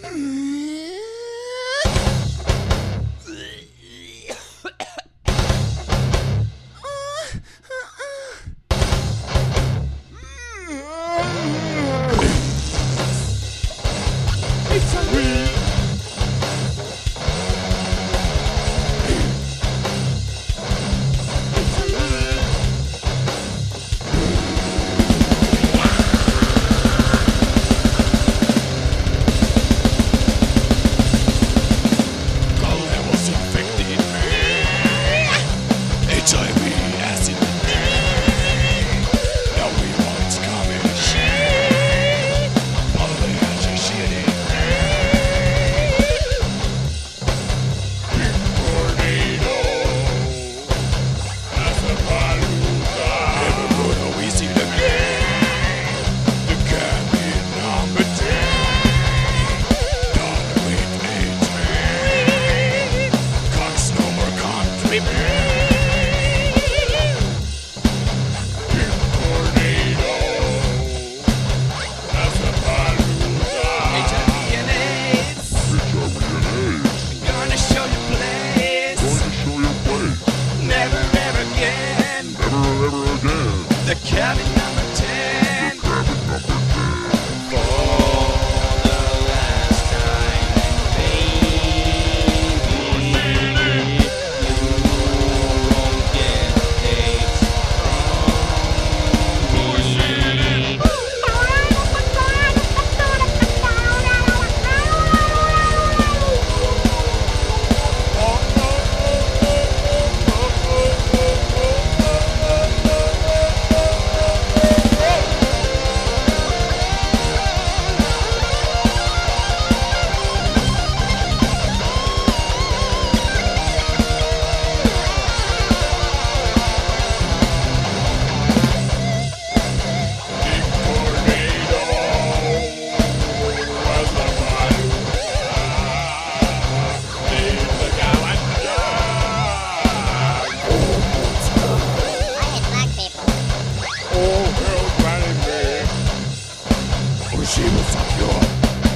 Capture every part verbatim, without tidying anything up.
The cabin number ten. The cabin number ten. For the last time, baby, you won't get dates from me. She will fuck you up.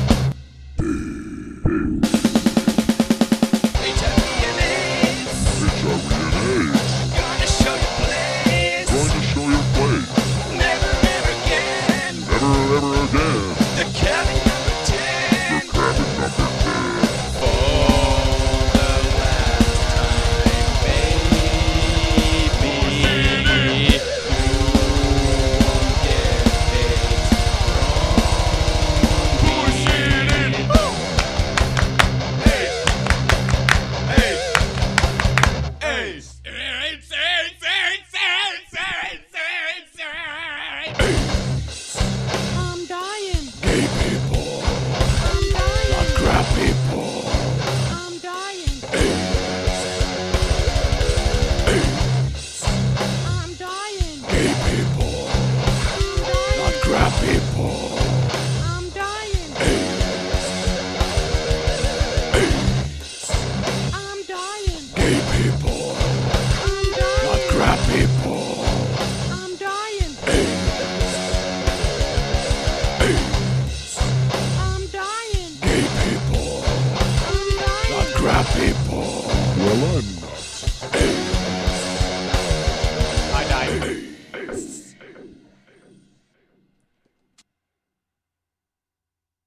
H I V and AIDS. H I V and AIDS. Gonna show you place. Going to show you place. Never ever again. Never ever again. The cabin number ten. The cabin number ten. For the last time, baby. You won't get dates I'm dying. Gay people, I'm dying. not crap people. I'm dying. I'm dying. Gay people, not crap people. I'm dying. I'm dying. Gay people, I'm dying. not crap people. I'm dying. I'm dying. Gay people, I'm dying. not crap people. Well, I'm